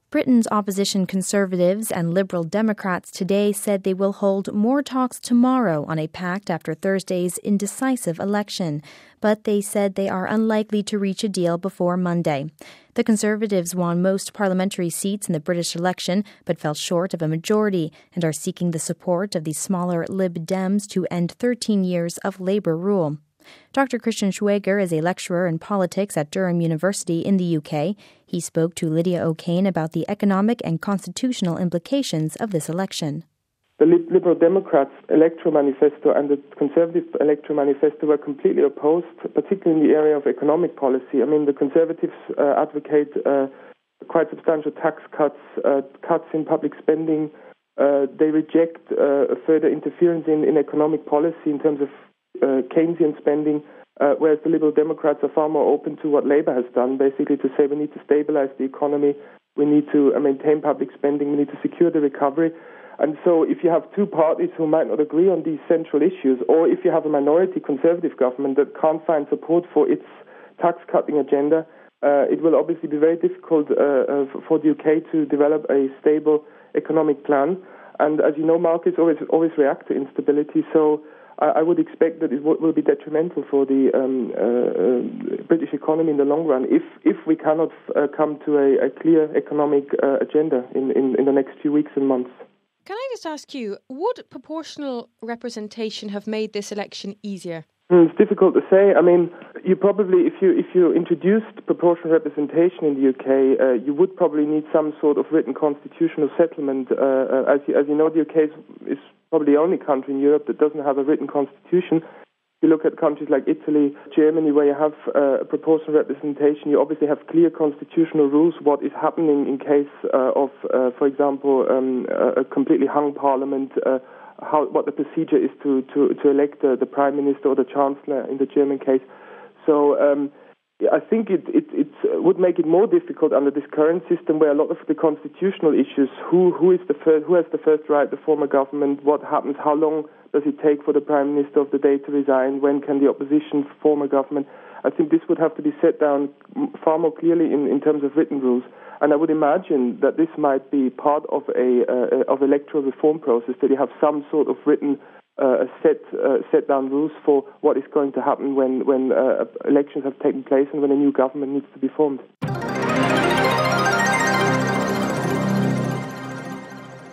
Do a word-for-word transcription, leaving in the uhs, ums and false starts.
Britain's opposition Conservatives and Liberal Democrats today said they will hold more talks tomorrow on a pact after Thursday's indecisive election, but they said they are unlikely to reach a deal before Monday. The Conservatives won most parliamentary seats in the British election, but fell short of a majority and are seeking the support of the smaller Lib Dems to end thirteen years of Labour rule. Doctor Christian Schwager is a lecturer in politics at Durham University in the U K. He spoke to Lydia O'Kane about the economic and constitutional implications of this election. The Liberal Democrats' electoral manifesto and the Conservative electoral manifesto were completely opposed, particularly in the area of economic policy. I mean, the Conservatives uh, advocate uh, quite substantial tax cuts, uh, cuts in public spending. Uh, they reject uh, further interference in, in economic policy in terms of uh, Keynesian spending, uh, whereas the Liberal Democrats are far more open to what Labour has done, basically to say we need to stabilise the economy, we need to uh, maintain public spending, we need to secure the recovery. And so if you have two parties who might not agree on these central issues, or if you have a minority Conservative government that can't find support for its tax-cutting agenda, uh, it will obviously be very difficult uh, uh, for the U K to develop a stable economic plan. And as you know, markets always always react to instability, so I, I would expect that it w- will be detrimental for the um, uh, uh, British economy in the long run if if we cannot uh, come to a, a clear economic uh, agenda in, in, in the next few weeks and months. Can I just ask you, would proportional representation have made this election easier? It's difficult to say. I mean, you probably, if you if you introduced proportional representation in the U K, uh, you would probably need some sort of written constitutional settlement. Uh, uh, as you, as you know, the U K is, is probably the only country in Europe that doesn't have a written constitution. If you look at countries like Italy, Germany, where you have uh, proportional representation, you obviously have clear constitutional rules what is happening in case uh, of, uh, for example, um, a completely hung parliament, uh, how what the procedure is to, to, to elect uh, the Prime Minister or the Chancellor in the German case. So um, I think it, it, it would make it more difficult under this current system where a lot of the constitutional issues, who, who, is the first, who has the first right to form a government, what happens, how long does it take for the Prime Minister of the day to resign, when can the opposition form a government, I think this would have to be set down far more clearly in, in terms of written rules. And I would imagine that this might be part of a uh, of electoral reform process, that you have some sort of written uh, set uh, set down rules for what is going to happen when when uh, elections have taken place and when a new government needs to be formed.